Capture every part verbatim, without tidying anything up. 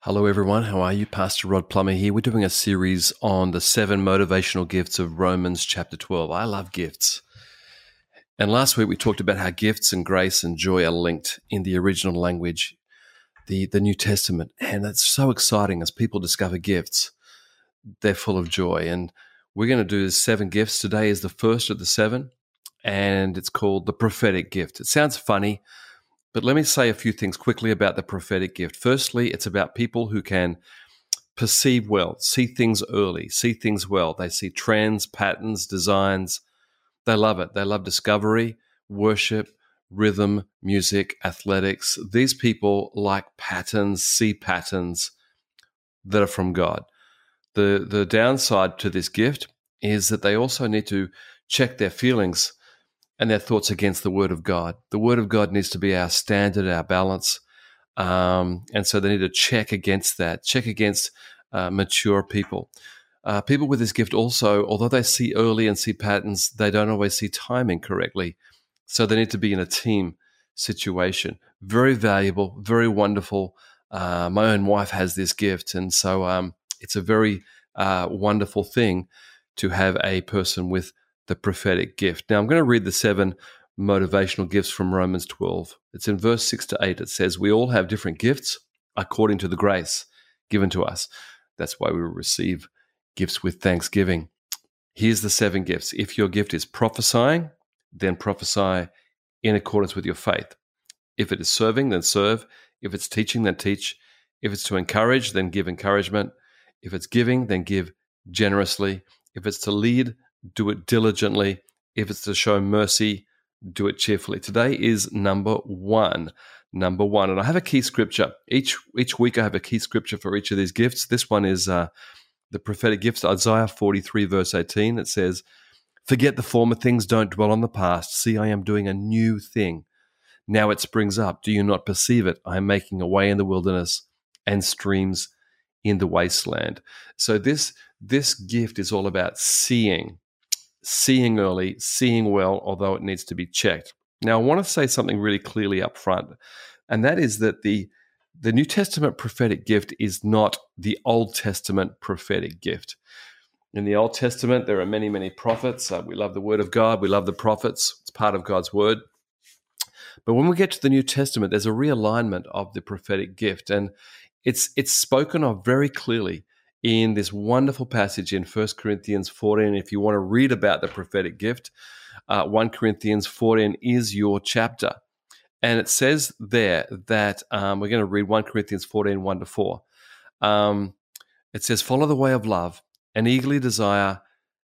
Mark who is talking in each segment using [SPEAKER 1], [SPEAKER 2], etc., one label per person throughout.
[SPEAKER 1] Hello, everyone. How are you? Pastor Rod Plummer here. We're doing a series on the seven motivational gifts of Romans chapter twelve. I love gifts. And last week we talked about how gifts and grace and joy are linked in the original language, the, the New Testament. And that's so exciting as people discover gifts. They're full of joy. And we're going to do seven gifts. Today is the first of the seven, and it's called the prophetic gift. It sounds funny, but let me say a few things quickly about the prophetic gift. Firstly, it's about people who can perceive well, see things early, see things well. They see trends, patterns, designs. They love it. They love discovery, worship, rhythm, music, athletics. These people like patterns, see patterns that are from God. The, the downside to this gift is that they also need to check their feelings and their thoughts against the Word of God. The Word of God needs to be our standard, our balance. Um, and so they need to check against that, check against uh, mature people. Uh, people with this gift also, although they see early and see patterns, they don't always see timing correctly. So they need to be in a team situation. Very valuable, very wonderful. Uh, my own wife has this gift. And so um, it's a very uh, wonderful thing to have a person with the prophetic gift. Now, I'm going to read the seven motivational gifts from Romans twelve. It's in verse six to eight. It says, we all have different gifts according to the grace given to us. That's why we receive gifts with thanksgiving. Here's the seven gifts. If your gift is prophesying, then prophesy in accordance with your faith. If it is serving, then serve. If it's teaching, then teach. If it's to encourage, then give encouragement. If it's giving, then give generously. If it's to lead, do it diligently. If it's to show mercy, do it cheerfully. Today is number one. Number one. And I have a key scripture. Each each week I have a key scripture for each of these gifts. This one is uh, the prophetic gifts, Isaiah forty-three, verse eighteen. It says, forget the former things, don't dwell on the past. See, I am doing a new thing. Now it springs up. Do you not perceive it? I am making a way in the wilderness and streams in the wasteland. So this, this gift is all about seeing. Seeing early, seeing well, although it needs to be checked. Now, I want to say something really clearly up front, and that is that the, the New Testament prophetic gift is not the Old Testament prophetic gift. In the Old Testament, there are many, many prophets. Uh, we love the Word of God. We love the prophets. It's part of God's Word. But when we get to the New Testament, there's a realignment of the prophetic gift, and it's it's spoken of very clearly in this wonderful passage in First Corinthians fourteen. If you want to read about the prophetic gift, uh, First Corinthians fourteen is your chapter. And it says there that um, we're going to read First Corinthians fourteen, one to four. Um, it says, follow the way of love and eagerly desire,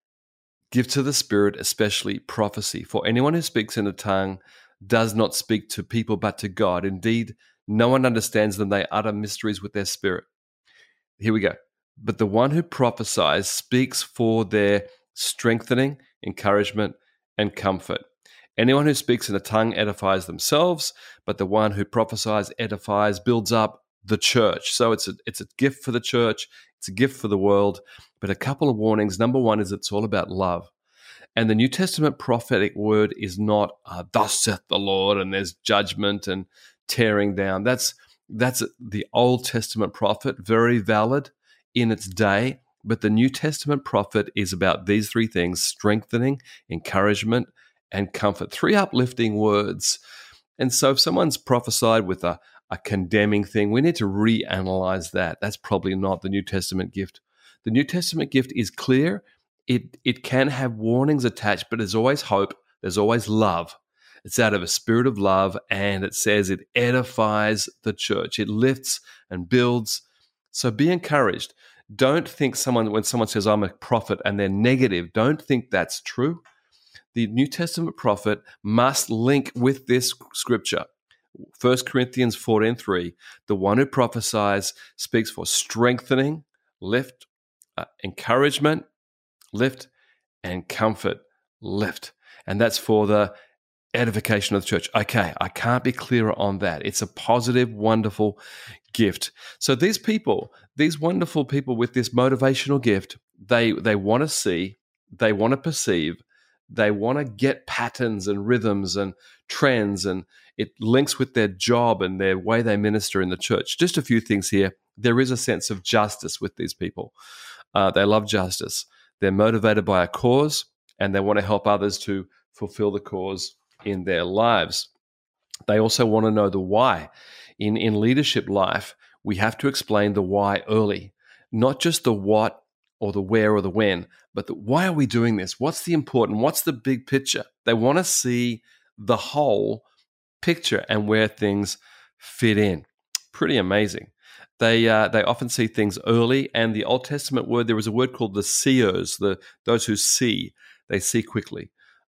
[SPEAKER 1] give to the Spirit, especially prophecy. For anyone who speaks in a tongue does not speak to people but to God. Indeed, no one understands them. They utter mysteries with their spirit. Here we go. But the one who prophesies speaks for their strengthening, encouragement, and comfort. Anyone who speaks in a tongue edifies themselves, but the one who prophesies edifies, builds up the church. So it's a, it's a gift for the church. It's a gift for the world. But a couple of warnings. Number one is it's all about love. And the New Testament prophetic word is not, uh, thus saith the Lord, and there's judgment and tearing down. That's, that's the Old Testament prophet, very valid in its day, but the New Testament prophet is about these three things: strengthening, encouragement, and comfort. Three uplifting words. And so if someone's prophesied with a, a condemning thing, we need to reanalyze that. That's probably not the New Testament gift. The New Testament gift is clear. It, it can have warnings attached, but there's always hope. There's always love. It's out of a spirit of love, and it says it edifies the church. It lifts and builds. So be encouraged. Don't think someone, when someone says, I'm a prophet, and they're negative, don't think that's true. The New Testament prophet must link with this scripture. First Corinthians fourteen three, the one who prophesies speaks for strengthening, lift, uh, encouragement, lift, and comfort, lift. And that's for the edification of the church. Okay, I can't be clearer on that. It's a positive, wonderful gift. So these people, these wonderful people with this motivational gift, they they want to see, they want to perceive, they want to get patterns and rhythms and trends, and it links with their job and their way they minister in the church. Just a few things here there is a sense of justice with these people. Uh, they love justice. They're motivated by a cause, and they want to help others to fulfill the cause in their lives. They also want to know the why. In, in leadership life, we have to explain the why early, not just the what or the where or the when, but the, why are we doing this? What's the important? What's the big picture? They want to see the whole picture and where things fit in. Pretty amazing. They uh, they often see things early, and the Old Testament word, there was a word called the seers, the those who see. They see quickly.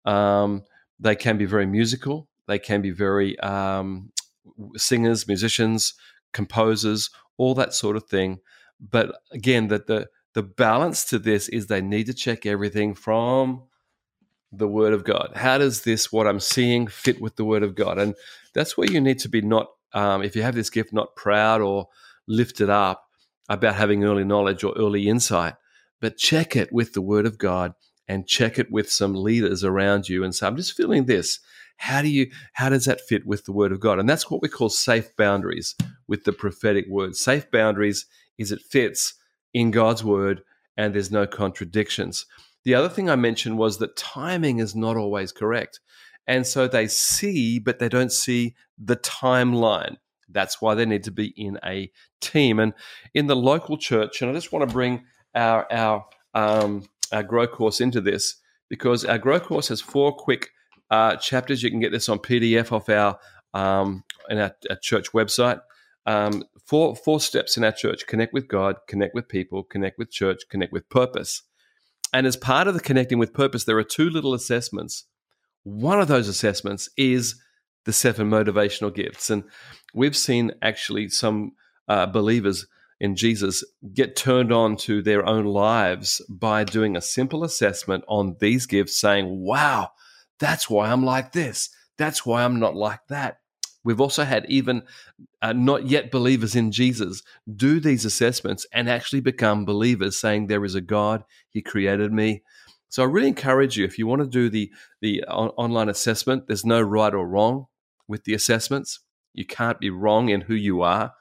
[SPEAKER 1] Um, they can be very musical. They can be very um, singers, musicians, composers, all that sort of thing. But again, that the the balance to this is they need to check everything from the Word of God. How does this, what I'm seeing, fit with the Word of God? And that's where you need to be not, um, if you have this gift, not proud or lifted up about having early knowledge or early insight, but check it with the Word of God and check it with some leaders around you and say, I'm just feeling this. How do you, how does that fit with the Word of God? And that's what we call safe boundaries with the prophetic word. Safe boundaries is it fits in God's Word and there's no contradictions. The other thing I mentioned was that timing is not always correct. And so they see, but they don't see the timeline. That's why they need to be in a team. And in the local church, and I just want to bring our our, um, our Grow course into this, because our Grow course has four quick uh, chapters. You can get this on P D F off our, um, in our, our church website. Um, four, four steps in our church: connect with God, connect with people, connect with church, connect with purpose. And as part of the connecting with purpose, there are two little assessments. One of those assessments is the seven motivational gifts. And we've seen actually some uh, believers in Jesus get turned on to their own lives by doing a simple assessment on these gifts, saying, wow, that's why I'm like this. That's why I'm not like that. We've also had even uh, not yet believers in Jesus do these assessments and actually become believers, saying there is a God, He created me. So I really encourage you, if you want to do the, the on- online assessment, there's no right or wrong with the assessments. You can't be wrong in who you are.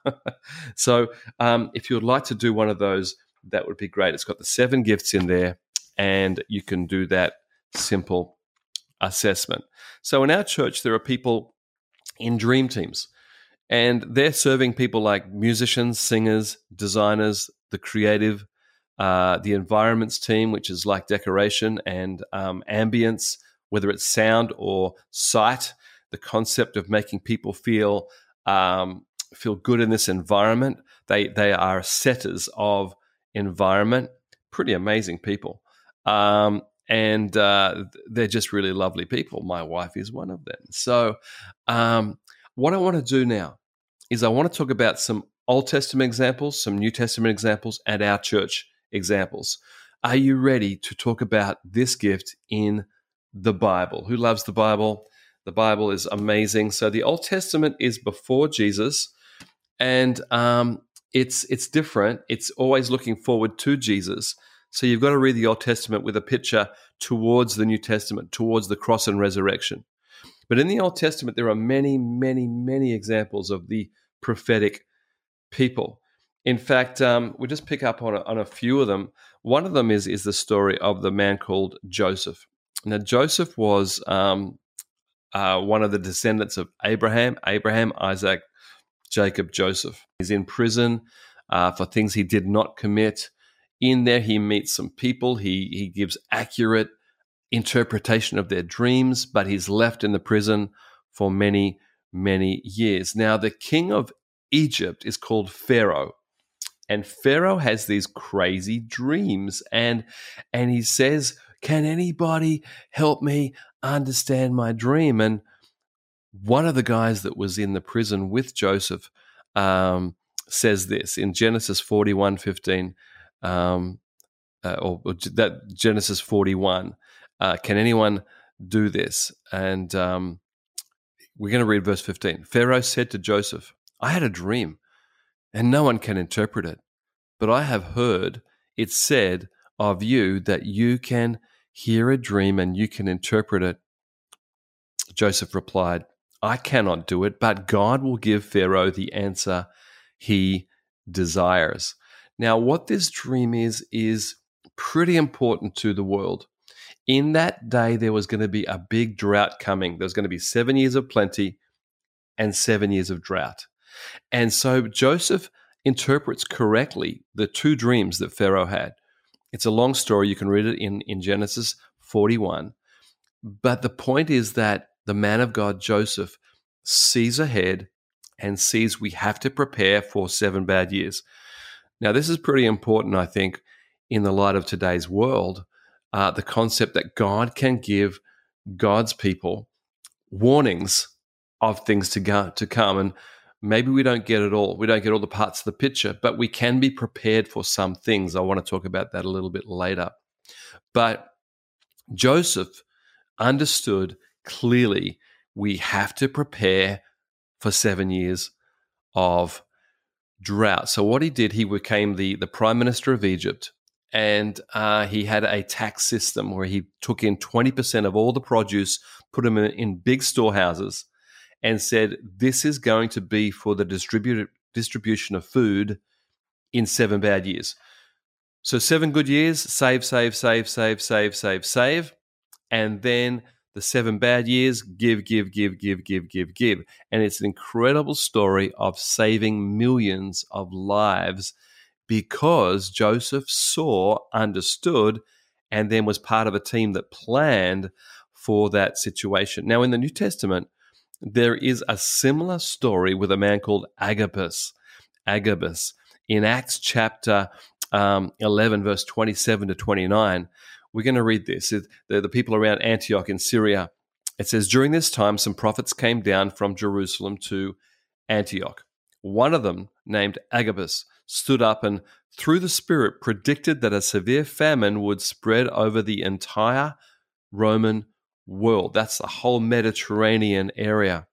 [SPEAKER 1] So um, if you would like to do one of those, that would be great. It's got the seven gifts in there, and you can do that simple assessment. So in our church, there are people in dream teams, and they're serving people like musicians, singers, designers, the creative, uh, the environments team, which is like decoration and um, ambience, whether it's sound or sight, the concept of making people feel um, feel good in this environment. They they are setters of environment, pretty amazing people. Um, And uh, they're just really lovely people. My wife is one of them. So um, what I want to do now is I want to talk about some Old Testament examples, some New Testament examples, and our church examples. Are you ready to talk about this gift in the Bible? Who loves the Bible? The Bible is amazing. So the Old Testament is before Jesus, and um, it's it's different. It's always looking forward to Jesus. So you've got to read the Old Testament with a picture towards the New Testament, towards the cross and resurrection. But in the Old Testament, there are many, many, many examples of the prophetic people. In fact, um, we'll just pick up on a, on a few of them. One of them is, is the story of the man called Joseph. Now, Joseph was um, uh, one of the descendants of Abraham, Abraham, Isaac, Jacob, Joseph. He's in prison uh, for things he did not commit. In there, he meets some people. He he gives accurate interpretation of their dreams, but he's left in the prison for many, many years. Now, the king of Egypt is called Pharaoh, and Pharaoh has these crazy dreams, and and he says, "Can anybody help me understand my dream?" And one of the guys that was in the prison with Joseph um, says this in Genesis forty-one fifteen. Um, uh, or, or that Genesis forty-one. Uh, can anyone do this? And um, we're going to read verse fifteen. Pharaoh said to Joseph, I had a dream, and no one can interpret it. But I have heard it said of you that you can hear a dream and you can interpret it. Joseph replied, I cannot do it, but God will give Pharaoh the answer he desires. Now, what this dream is, is pretty important to the world. In that day, there was going to be a big drought coming. There's going to be seven years of plenty and seven years of drought. And so Joseph interprets correctly the two dreams that Pharaoh had. It's a long story. You can read it in, in Genesis forty-one. But the point is that the man of God, Joseph, sees ahead and sees we have to prepare for seven bad years. Now, this is pretty important, I think, in the light of today's world, uh, the concept that God can give God's people warnings of things to go, to come. And maybe we don't get it all. We don't get all the parts of the picture, but we can be prepared for some things. I want to talk about that a little bit later. But Joseph understood clearly we have to prepare for seven years of drought. So what he did, he became the, the prime minister of Egypt, and uh, he had a tax system where he took in twenty percent of all the produce, put them in, in big storehouses, and said, this is going to be for the distributed distribution of food in seven bad years. So seven good years, save, save, save, save, save, save, save. And then the seven bad years, give, give, give, give, give, give, give. And it's an incredible story of saving millions of lives because Joseph saw, understood, and then was part of a team that planned for that situation. Now, in the New Testament, there is a similar story with a man called Agabus. Agabus. In Acts chapter um, eleven, verse twenty-seven to twenty-nine, we're going to read this. The, the people around Antioch in Syria. It says, during this time, some prophets came down from Jerusalem to Antioch. One of them, named Agabus, stood up and, through the Spirit, predicted that a severe famine would spread over the entire Roman world. That's the whole Mediterranean area.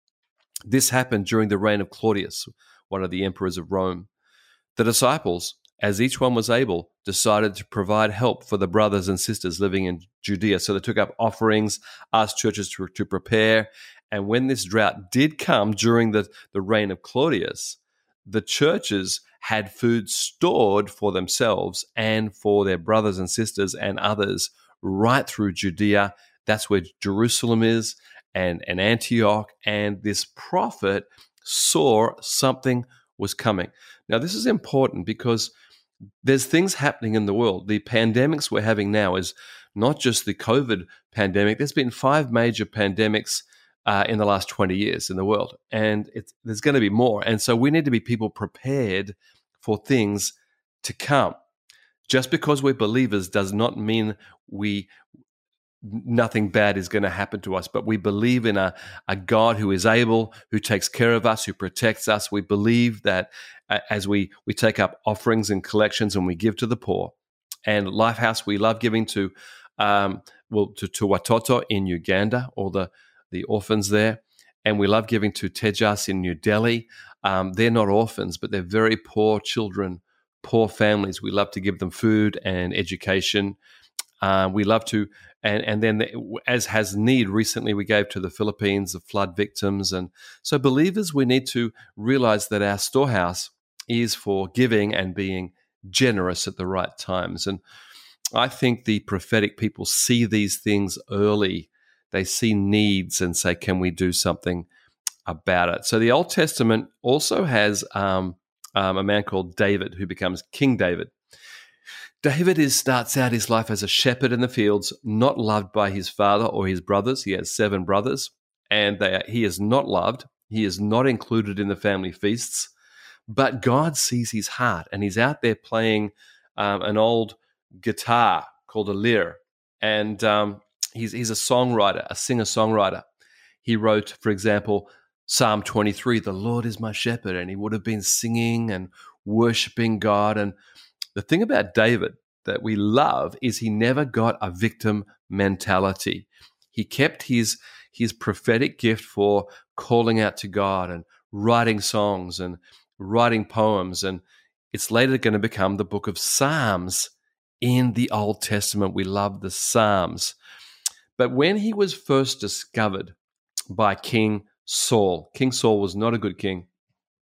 [SPEAKER 1] This happened during the reign of Claudius, one of the emperors of Rome. The disciples, as each one was able, decided to provide help for the brothers and sisters living in Judea. So they took up offerings, asked churches to, to prepare. And when this drought did come during the, the reign of Claudius, the churches had food stored for themselves and for their brothers and sisters and others right through Judea. That's where Jerusalem is, and, and Antioch. And this prophet saw something was coming. Now, this is important because there's things happening in the world. The pandemics we're having now is not just the COVID pandemic. There's been five major pandemics uh, in the last twenty years in the world, and it's, there's going to be more. And so we need to be people prepared for things to come. Just because we're believers does not mean we nothing bad is going to happen to us, but we believe in a, a God who is able, who takes care of us, who protects us. We believe that uh, as we, we take up offerings and collections and we give to the poor. And Lifehouse, we love giving to um, well to, to Watoto in Uganda, all the, the orphans there. And we love giving to Tejas in New Delhi. Um, they're not orphans, but they're very poor children, poor families. We love to give them food and education. Uh, we love to, and, and then the, as has need, recently we gave to the Philippines, the flood victims. And so believers, we need to realize that our storehouse is for giving and being generous at the right times. And I think the prophetic people see these things early. They see needs and say, can we do something about it? So the Old Testament also has um, um, a man called David who becomes King David. David is, starts out his life as a shepherd in the fields, not loved by his father or his brothers. He has seven brothers, and they are, he is not loved. He is not included in the family feasts. But God sees his heart, and he's out there playing um, an old guitar called a lyre. And um, he's, he's a songwriter, a singer-songwriter. He wrote, for example, Psalm twenty-three, "The Lord is my shepherd," and he would have been singing and worshiping God. And the thing about David that we love is he never got a victim mentality. He kept his, his prophetic gift for calling out to God and writing songs and writing poems. And it's later going to become the book of Psalms in the Old Testament. We love the Psalms. But when he was first discovered by King Saul, King Saul was not a good king.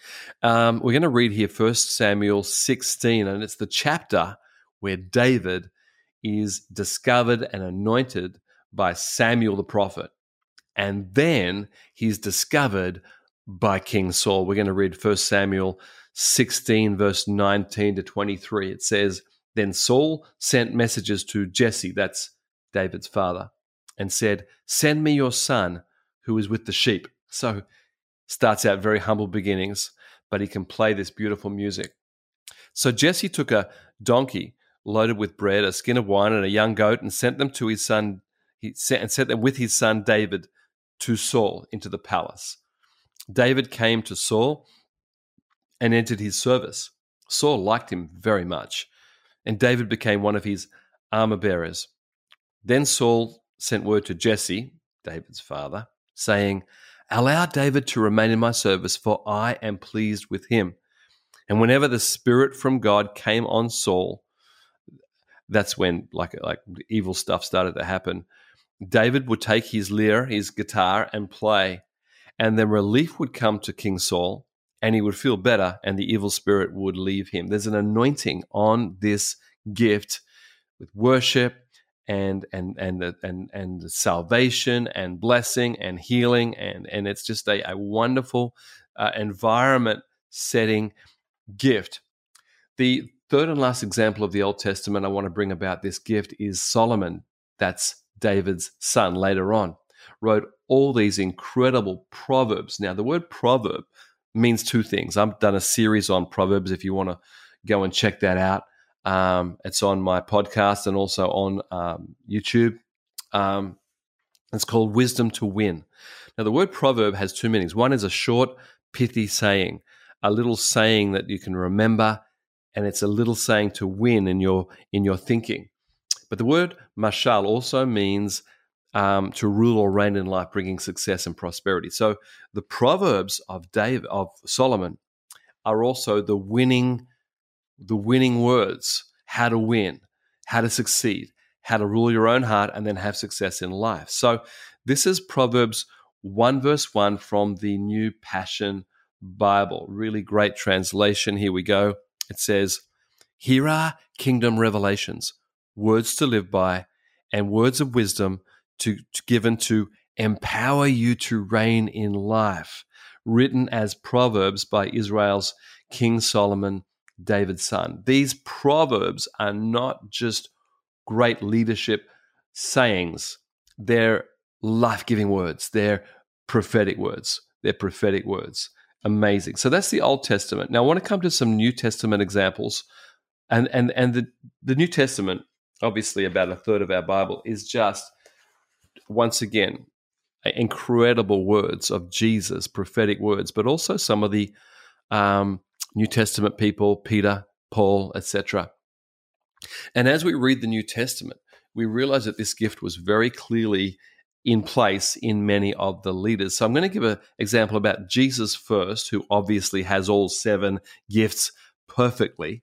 [SPEAKER 1] Um, we're going to read here First Samuel sixteen, and it's the chapter where David is discovered and anointed by Samuel the prophet. And then he's discovered by King Saul. We're going to read First Samuel sixteen, verse nineteen to twenty-three. It says, "Then Saul sent messages to Jesse," that's David's father, "and said, 'Send me your son who is with the sheep.'" So starts out very humble beginnings, but he can play this beautiful music. "So Jesse took a donkey loaded with bread, a skin of wine, and a young goat, and sent them to his son. He sent, and sent them with his son David to Saul into the palace. David came to Saul and entered his service. Saul liked him very much, and David became one of his armor bearers. Then Saul sent word to Jesse, David's father, saying, 'Allow David to remain in my service, for I am pleased with him.' And whenever the Spirit from God came on Saul," that's when like like evil stuff started to happen, "David would take his lyre, his guitar, and play, and then relief would come to King Saul, and he would feel better, and the evil spirit would leave him." There's an anointing on this gift with worship and and and and and salvation and blessing and healing, and and it's just a, a wonderful uh, environment setting gift. The third and last example of the Old Testament I want to bring about this gift is Solomon. That's David's son later on, wrote all these incredible proverbs. Now, the word proverb means two things. I've done a series on Proverbs if you want to go and check that out. Um, it's on my podcast and also on um, YouTube. Um, it's called Wisdom to Win. Now, the word proverb has two meanings. One is a short, pithy saying, a little saying that you can remember, and it's a little saying to win in your in your thinking. But the word mashal also means um, to rule or reign in life, bringing success and prosperity. So the proverbs of David, of Solomon, are also the winning, the winning words: how to win, how to succeed, how to rule your own heart, and then have success in life. So this is Proverbs one verse one from the New Passion Bible. Really great translation. Here we go. It says, "Here are kingdom revelations, words to live by, and words of wisdom to, to given to empower you to reign in life, written as proverbs by Israel's King Solomon, David's son." These proverbs are not just great leadership sayings. They're life-giving words. They're prophetic words. They're prophetic words. Amazing. So that's the Old Testament. Now I want to come to some New Testament examples. And and and the, the New Testament, obviously about a third of our Bible, is just, once again, incredible words of Jesus, prophetic words, but also some of the um, New Testament people, Peter, Paul, et cetera. And as we read the New Testament, we realize that this gift was very clearly in place in many of the leaders. So I'm going to give an example about Jesus first, who obviously has all seven gifts perfectly.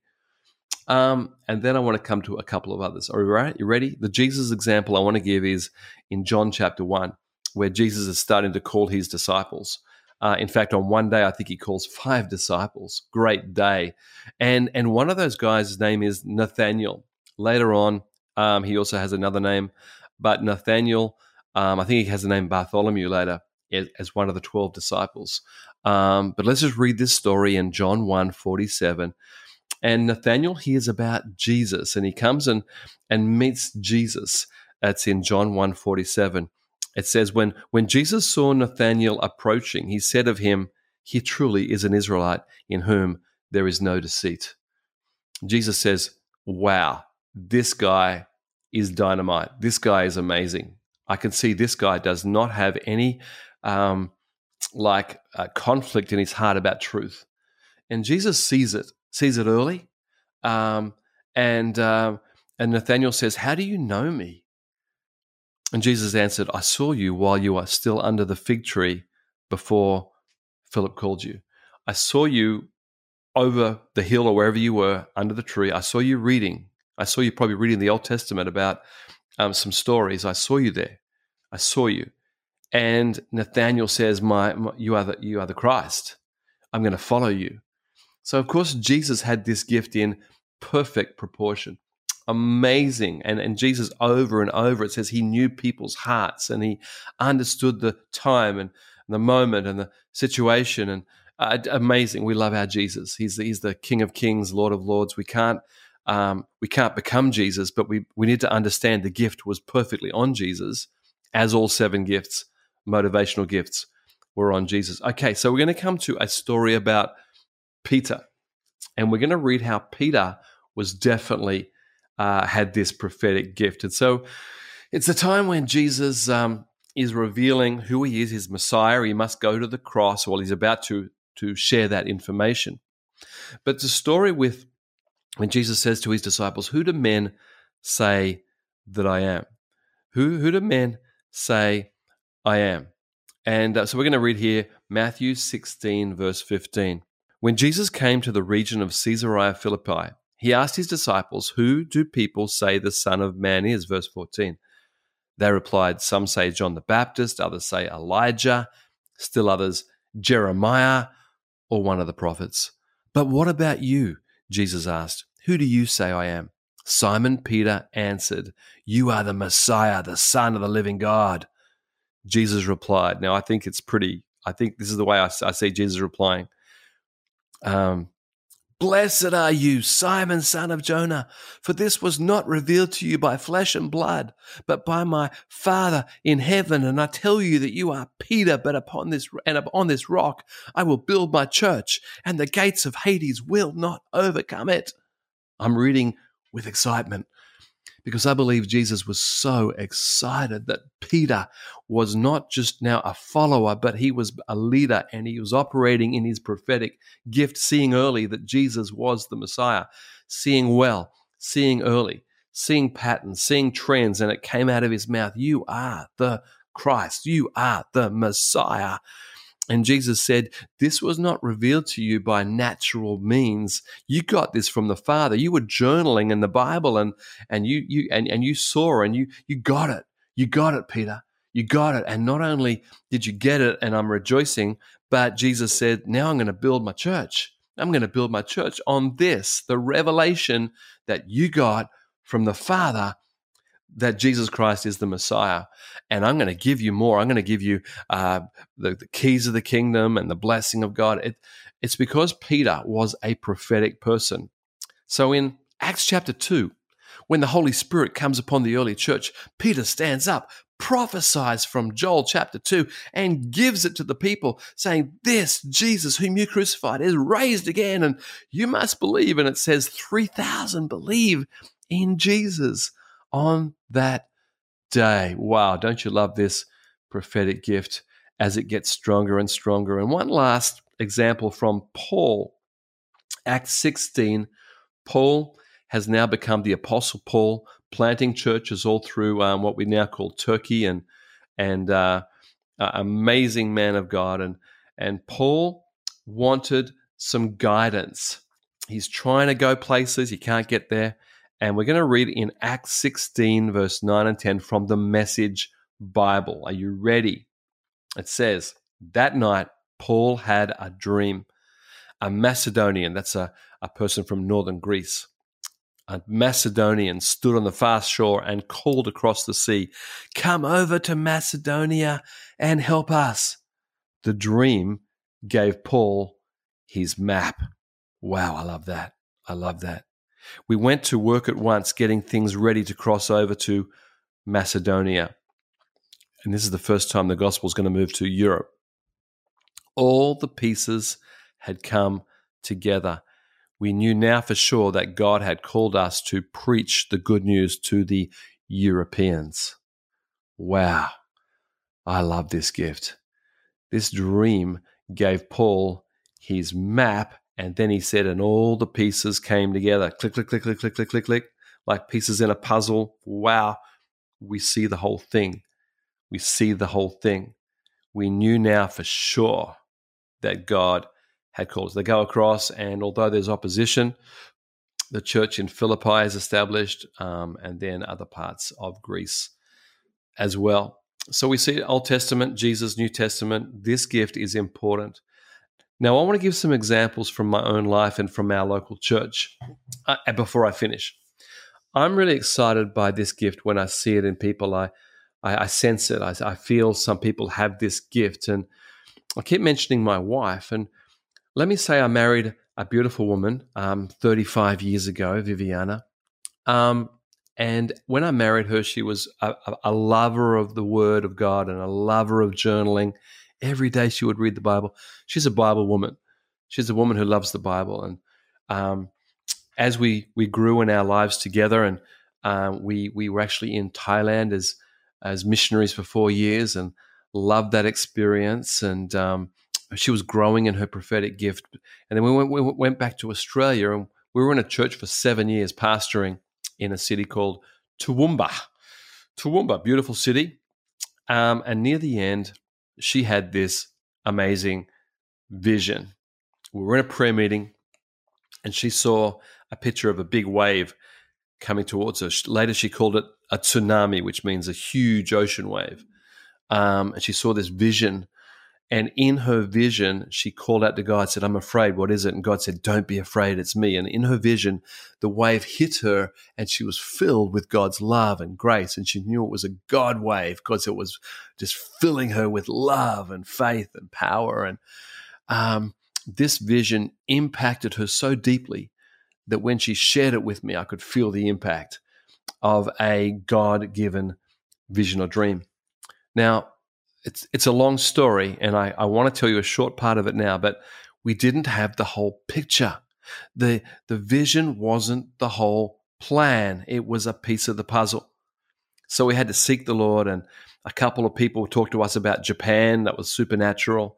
[SPEAKER 1] Um, and then I want to come to a couple of others. Are you right? You ready? The Jesus example I want to give is in John chapter one, where Jesus is starting to call his disciples. Uh, in fact, on one day, I think he calls five disciples. Great day. And, and one of those guys' name is Nathaniel. Later on, um, he also has another name, but Nathaniel, um, I think he has the name Bartholomew later as, as one of the twelve disciples. Um, but let's just read this story in John one forty-seven. And Nathaniel hears about Jesus, and he comes and, and meets Jesus. That's in John one forty-seven. It says, when, when Jesus saw Nathanael approaching, he said of him, "He truly is an Israelite in whom there is no deceit." Jesus says, wow, this guy is dynamite. This guy is amazing. I can see this guy does not have any um, like uh, conflict in his heart about truth. And Jesus sees it, sees it early. Um, and, uh, and Nathanael says, "How do you know me?" And Jesus answered, "I saw you while you are still under the fig tree before Philip called you. I saw you over the hill or wherever you were under the tree. I saw you reading. I saw you probably reading the Old Testament about um, some stories. I saw you there. I saw you." And Nathanael says, my, my, you are the, you are the Christ. I'm going to follow you. So, of course, Jesus had this gift in perfect proportion. Amazing. And, and Jesus, over and over, it says he knew people's hearts and he understood the time and the moment and the situation. And uh, amazing. We love our Jesus. He's the, he's the King of Kings, Lord of Lords. We can't um, we can't become Jesus, but we, we need to understand the gift was perfectly on Jesus, as all seven gifts, motivational gifts, were on Jesus. Okay, so we're going to come to a story about Peter. And we're going to read how Peter was definitely uh, had this prophetic gift. And so it's a time when Jesus um, is revealing who he is, his Messiah. He must go to the cross while he's about to, to share that information. But the story with when Jesus says to his disciples, who do men say that I am? Who, who do men say I am? And uh, so we're going to read here Matthew sixteen, verse fifteen. When Jesus came to the region of Caesarea Philippi, he asked his disciples, who do people say the Son of Man is? Verse fourteen. They replied, some say John the Baptist, others say Elijah, still others Jeremiah or one of the prophets. But what about you? Jesus asked, who do you say I am? Simon Peter answered, you are the Messiah, the Son of the living God. Jesus replied, now I think it's pretty, I think this is the way I, I see Jesus replying. Um, Blessed are you, Simon, son of Jonah, for this was not revealed to you by flesh and blood, but by my Father in heaven. And I tell you that you are Peter, but upon this and upon this rock I will build my church, and the gates of Hades will not overcome it. I'm reading with excitement, because I believe Jesus was so excited that Peter was not just now a follower, but he was a leader and he was operating in his prophetic gift, seeing early that Jesus was the Messiah, seeing well, seeing early, seeing patterns, seeing trends, and it came out of his mouth, you are the Christ, you are the Messiah. And Jesus said, this was not revealed to you by natural means. You got this from the Father. You were journaling in the Bible and and you you and, and you saw and you you got it. You got it, Peter. You got it. And not only did you get it, and I'm rejoicing, but Jesus said, now I'm going to build my church. I'm going to build my church on this, the revelation that you got from the Father, that Jesus Christ is the Messiah. And I'm going to give you more. I'm going to give you uh, the, the keys of the kingdom and the blessing of God. It, it's because Peter was a prophetic person. So in Acts chapter two, when the Holy Spirit comes upon the early church, Peter stands up, prophesies from Joel chapter two, and gives it to the people, saying, this Jesus whom you crucified is raised again, and you must believe. And it says three thousand believe in Jesus on that day. Wow, don't you love this prophetic gift as it gets stronger and stronger? And one last example from Paul, Acts sixteen. Paul has now become the Apostle Paul, planting churches all through um, what we now call Turkey, and and uh, uh, amazing man of God. And and Paul wanted some guidance. He's trying to go places, he can't get there. And we're going to read in Acts sixteen, verse nine and ten from the Message Bible. Are you ready? It says, that night, Paul had a dream. A Macedonian, that's a, a person from northern Greece, a Macedonian stood on the far shore and called across the sea, come over to Macedonia and help us. The dream gave Paul his map. Wow, I love that. I love that. We went to work at once, getting things ready to cross over to Macedonia. And this is the first time the gospel is going to move to Europe. All the pieces had come together. We knew now for sure that God had called us to preach the good news to the Europeans. Wow, I love this gift. This dream gave Paul his map. And then he said, and all the pieces came together. Click, click, click, click, click, click, click, click, like pieces in a puzzle. Wow, we see the whole thing. We see the whole thing. We knew now for sure that God had called us. They go across, and although there's opposition, the church in Philippi is established, um, and then other parts of Greece as well. So we see Old Testament, Jesus, New Testament. This gift is important. Now, I want to give some examples from my own life and from our local church uh, before I finish. I'm really excited by this gift when I see it in people. I, I, I sense it. I, I feel some people have this gift. And I keep mentioning my wife. And let me say I married a beautiful woman um, thirty-five years ago, Viviana. Um, and when I married her, she was a, a lover of the Word of God and a lover of journaling. Every day she would read the Bible. She's a Bible woman. She's a woman who loves the Bible. And um, as we we grew in our lives together, and um, we we were actually in Thailand as as missionaries for four years, and loved that experience. And um, she was growing in her prophetic gift. And then we went we went back to Australia, and we were in a church for seven years, pastoring in a city called Toowoomba. Toowoomba, beautiful city. Um, and near the end, she had this amazing vision. We were in a prayer meeting, and she saw a picture of a big wave coming towards her. Later, she called it a tsunami, which means a huge ocean wave. Um, and she saw this vision. And in her vision, she called out to God, said, "I'm afraid. What is it?" And God said, "Don't be afraid. It's me." And in her vision, the wave hit her, and she was filled with God's love and grace. And she knew it was a God wave because it was just filling her with love and faith and power. And um, this vision impacted her so deeply that when she shared it with me, I could feel the impact of a God-given vision or dream. Now, it's it's a long story, and I, I want to tell you a short part of it now, but we didn't have the whole picture. The, the vision wasn't the whole plan. It was a piece of the puzzle. So we had to seek the Lord, and a couple of people talked to us about Japan. That was supernatural.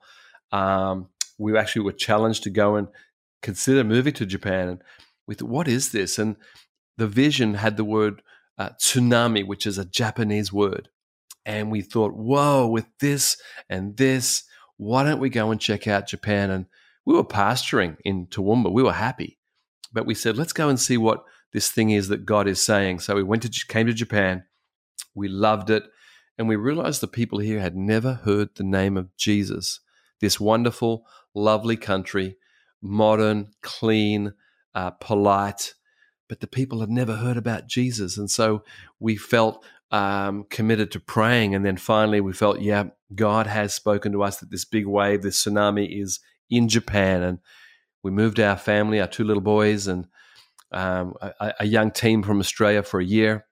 [SPEAKER 1] Um, we actually were challenged to go and consider moving to Japan. And we thought, what is this? And the vision had the word uh, tsunami, which is a Japanese word. And we thought, whoa, with this and this, why don't we go and check out Japan? And we were pastoring in Toowoomba. We were happy. But we said, let's go and see what this thing is that God is saying. So we went to came to Japan. We loved it. And we realized the people here had never heard the name of Jesus. This wonderful, lovely country, modern, clean, uh, polite. But the people had never heard about Jesus. And so we felt Um, committed to praying. And then finally we felt, yeah, God has spoken to us that this big wave, this tsunami is in Japan. And we moved our family, our two little boys, and um, a, a young team from Australia for a year.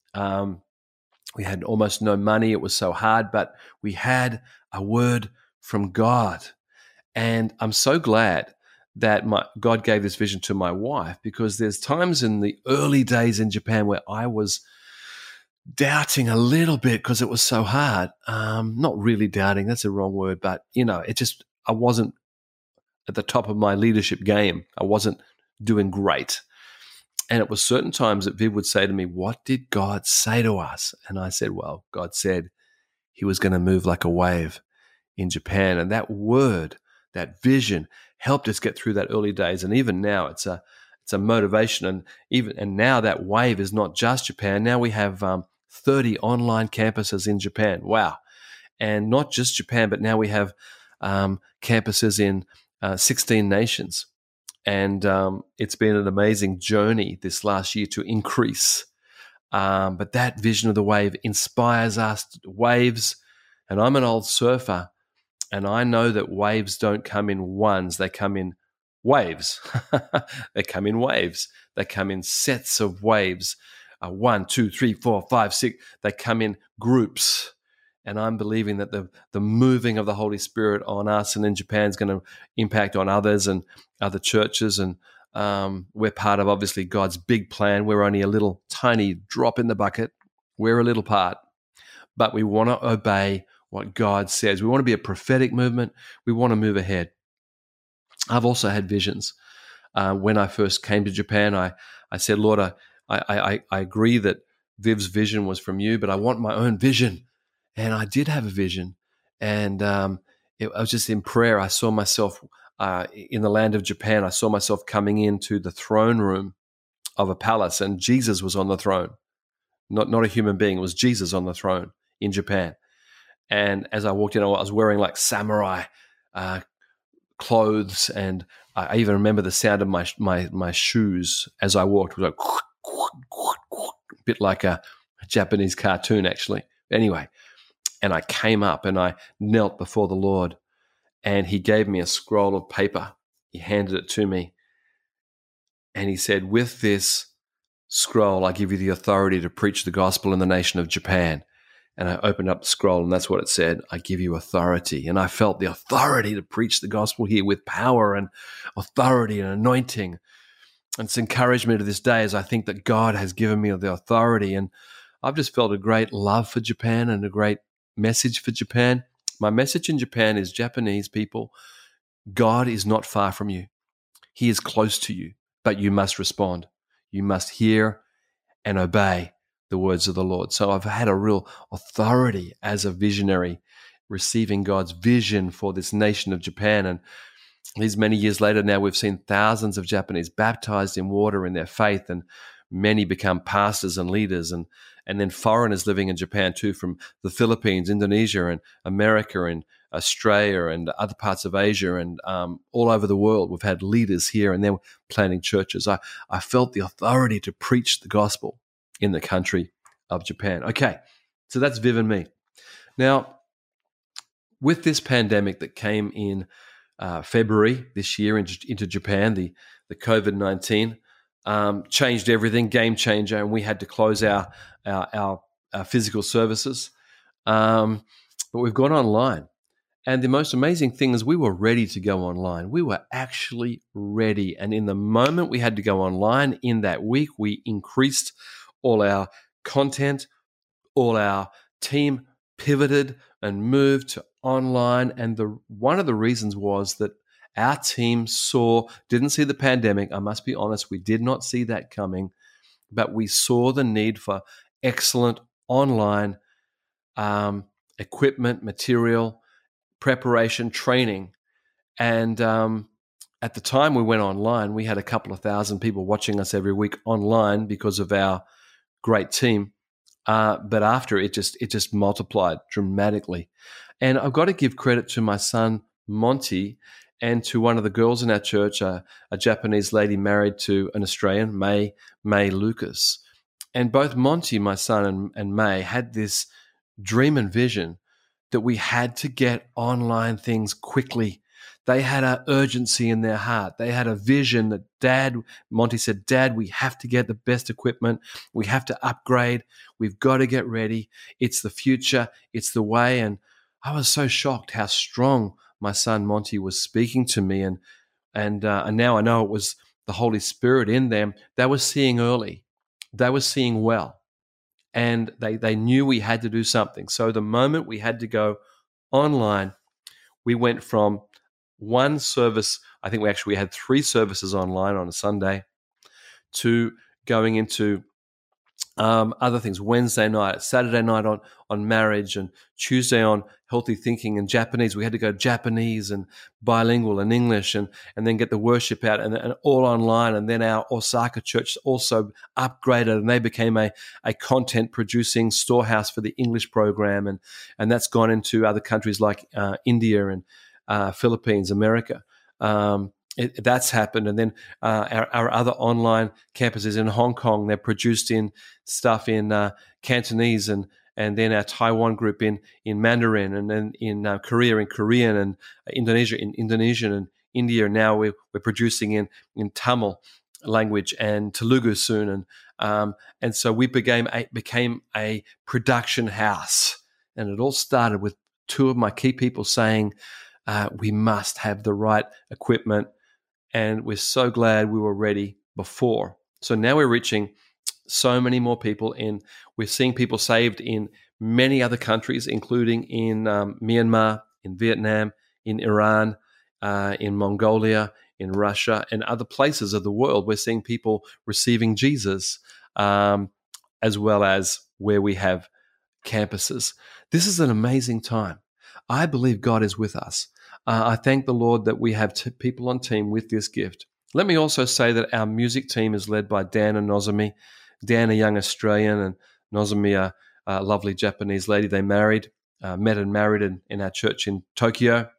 [SPEAKER 1] Um, we had almost no money. It was so hard, but we had a word from God. And I'm so glad that my, God gave this vision to my wife, because there's times in the early days in Japan where I was doubting a little bit because it was so hard. Um, not really doubting, that's a wrong word, but, you know, it just, I wasn't at the top of my leadership game. I wasn't doing great. And it was certain times that Viv would say to me, "What did God say to us?" And I said, well, God said he was going to move like a wave in Japan. And that word, that vision helped us get through that early days. And even now it's a, it's a motivation. And even, and now that wave is not just Japan. Now we have um, thirty online campuses in Japan. Wow. And not just Japan, but now we have um, campuses in uh, sixteen nations. And um, it's been an amazing journey this last year to increase. Um, but that vision of the wave inspires us. Waves, and I'm an old surfer, and I know that waves don't come in ones, they come in waves. They come in waves. They come in sets of waves. Uh, one, two, three, four, five, six. They come in groups. And I'm believing that the, the moving of the Holy Spirit on us and in Japan is going to impact on others and other churches. And um, we're part of, obviously, God's big plan. We're only a little tiny drop in the bucket. We're a little part. But we want to obey what God says. We want to be a prophetic movement. We want to move ahead. I've also had visions. Uh, when I first came to Japan, I, I said, Lord, I, I, I agree that Viv's vision was from you, but I want my own vision. And I did have a vision. And um, it, I was just in prayer. I saw myself uh, in the land of Japan. I saw myself coming into the throne room of a palace, and Jesus was on the throne. Not, not a human being. It was Jesus on the throne in Japan. And as I walked in, I was wearing like samurai uh, clothes, and I even remember the sound of my my my shoes as I walked. It was like a bit like a Japanese cartoon, actually. Anyway, and I came up and I knelt before the Lord, and He gave me a scroll of paper. He handed it to me, and He said, "With this scroll, I give you the authority to preach the gospel in the nation of Japan." And I opened up the scroll, and that's what it said. I give you authority. And I felt the authority to preach the gospel here with power and authority and anointing. And it's encouraged me to this day as I think that God has given me the authority. And I've just felt a great love for Japan and a great message for Japan. My message in Japan is, Japanese people, God is not far from you. He is close to you, but you must respond. You must hear and obey the words of the Lord. So I've had a real authority as a visionary, receiving God's vision for this nation of Japan. And these many years later now, we've seen thousands of Japanese baptized in water in their faith, and many become pastors and leaders, and, and then foreigners living in Japan too, from the Philippines, Indonesia, and America, and Australia, and other parts of Asia, and um, all over the world. We've had leaders here, and they're planting churches. I, I felt the authority to preach the gospel in the country of Japan. Okay, so that's Viv and me. Now, with this pandemic that came in uh, February this year into, into Japan, the, the COVID nineteen, um, changed everything, game changer, and we had to close our, our, our, our physical services. Um, but we've gone online. And the most amazing thing is we were ready to go online. We were actually ready. And in the moment we had to go online, in that week, we increased all our content, all our team pivoted and moved to online. And the one of the reasons was that our team saw, didn't see the pandemic. I must be honest, we did not see that coming, but we saw the need for excellent online um, equipment, material, preparation, training. And um, at the time we went online, we had a couple of thousand people watching us every week online because of our great team. Uh, but after it just it just multiplied dramatically. And I've got to give credit to my son, Monty, and to one of the girls in our church, uh, a Japanese lady married to an Australian, May, May Lucas. And both Monty, my son, and, and May had this dream and vision that we had to get online things quickly. They had an urgency in their heart. They had a vision that Dad, Monty said, Dad, we have to get the best equipment. We have to upgrade. We've got to get ready. It's the future. It's the way. And I was so shocked how strong my son Monty was speaking to me. And and, uh, and now I know it was the Holy Spirit in them. They were seeing early. They were seeing well. And they, they knew we had to do something. So the moment we had to go online, we went from one service, I think we actually had three services online on a Sunday, to going into um, other things, Wednesday night, Saturday night on, on marriage, and Tuesday on healthy thinking and Japanese. We had to go Japanese and bilingual and English, and, and then get the worship out, and, and all online. And then our Osaka church also upgraded, and they became a, a content producing storehouse for the English program. And, and that's gone into other countries like uh, India and uh, Philippines, America. Um, It, that's happened. And then uh, our, our other online campuses in Hong Kong, they're produced in stuff in uh, Cantonese, and and then our Taiwan group in in Mandarin, and then in uh, Korea in Korean, and Indonesia in Indonesian, and India now we're, we're producing in, in Tamil language and Telugu soon. And um, and so we became a, became a production house. And it all started with two of my key people saying, uh, we must have the right equipment. And we're so glad we were ready before. So now we're reaching so many more people, and we're seeing people saved in many other countries, including in um, Myanmar, in Vietnam, in Iran, uh, in Mongolia, in Russia, and other places of the world. We're seeing people receiving Jesus, um, as well as where we have campuses. This is an amazing time. I believe God is with us. Uh, I thank the Lord that we have t- people on team with this gift. Let me also say that our music team is led by Dan and Nozomi. Dan, a young Australian, and Nozomi, a, a lovely Japanese lady. They married, uh, met and married in, in our church in Tokyo.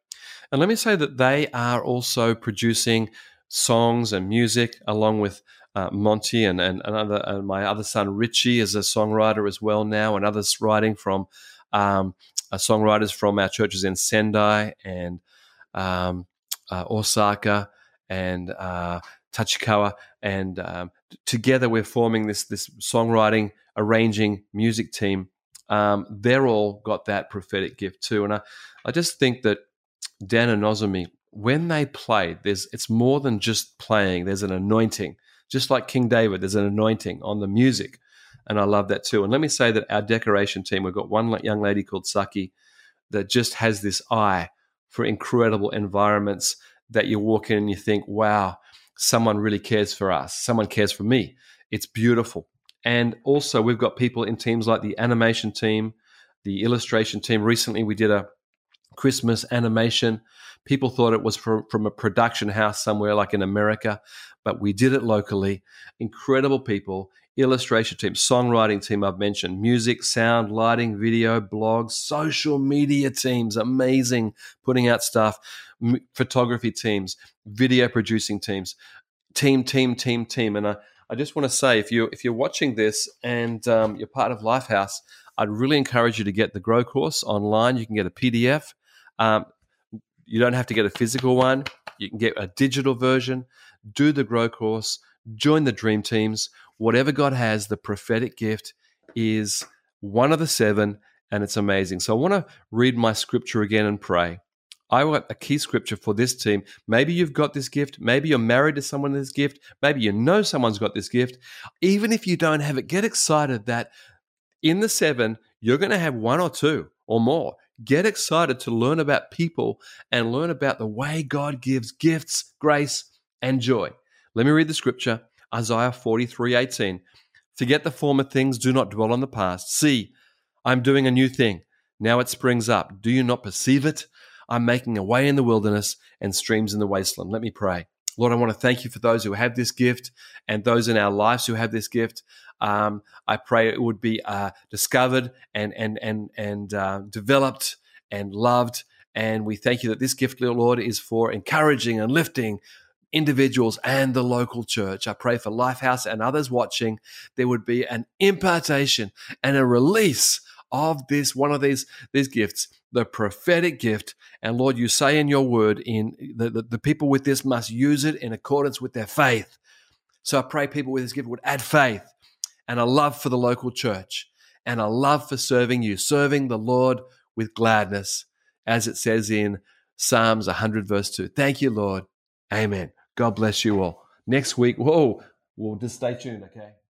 [SPEAKER 1] And let me say that they are also producing songs and music along with uh, Monty and, and, another, and my other son Richie is a songwriter as well now, and others writing from um, uh, songwriters from our churches in Sendai and um, uh, Osaka and uh, Tachikawa, and um, together we're forming this this songwriting, arranging music team. Um, they're all got that prophetic gift too, and I, I just think that Dan and Nozomi, when they play, there's it's more than just playing. There's an anointing, just like King David. There's an anointing on the music, and I love that too. And let me say that our decoration team, we've got one young lady called Saki that just has this eye for incredible environments that you walk in and you think, wow, someone really cares for us. Someone cares for me. It's beautiful. And also we've got people in teams like the animation team, the illustration team. Recently we did a Christmas animation. People thought it was from, from a production house somewhere like in America, but we did it locally. Incredible people, illustration team, songwriting team I've mentioned, music, sound, lighting, video, blogs, social media teams, amazing, putting out stuff, m- photography teams, video producing teams, team, team, team, team. And I, I just want to say, if you if you're watching this and um, you're part of Lifehouse, I'd really encourage you to get the Grow course online. You can get a P D F. Um, you don't have to get a physical one. You can get a digital version. Do the Grow course. Join the Dream Teams. Whatever God has, the prophetic gift is one of the seven, and it's amazing. So I want to read my scripture again and pray. I want a key scripture for this team. Maybe you've got this gift. Maybe you're married to someone with this gift. Maybe you know someone's got this gift. Even if you don't have it, get excited that in the seven, you're going to have one or two or more. Get excited to learn about people and learn about the way God gives gifts, grace, and joy. Let me read the scripture, Isaiah forty-three eighteen. Forget the former things, do not dwell on the past. See, I'm doing a new thing. Now it springs up. Do you not perceive it? I'm making a way in the wilderness and streams in the wasteland. Let me pray. Lord, I want to thank you for those who have this gift and those in our lives who have this gift. Um, I pray it would be uh, discovered and and and and uh, developed and loved. And we thank you that this gift, Lord, is for encouraging and lifting individuals and the local church. I pray for Lifehouse and others watching, there would be an impartation and a release of this, one of these, these gifts, the prophetic gift. And Lord, you say in your word, in the, the, the people with this must use it in accordance with their faith. So I pray people with this gift would add faith and a love for the local church and a love for serving you, serving the Lord with gladness, as it says in Psalms one hundred verse two. Thank you, Lord. Amen. God bless you all. Next week, whoa, we'll just stay tuned, okay?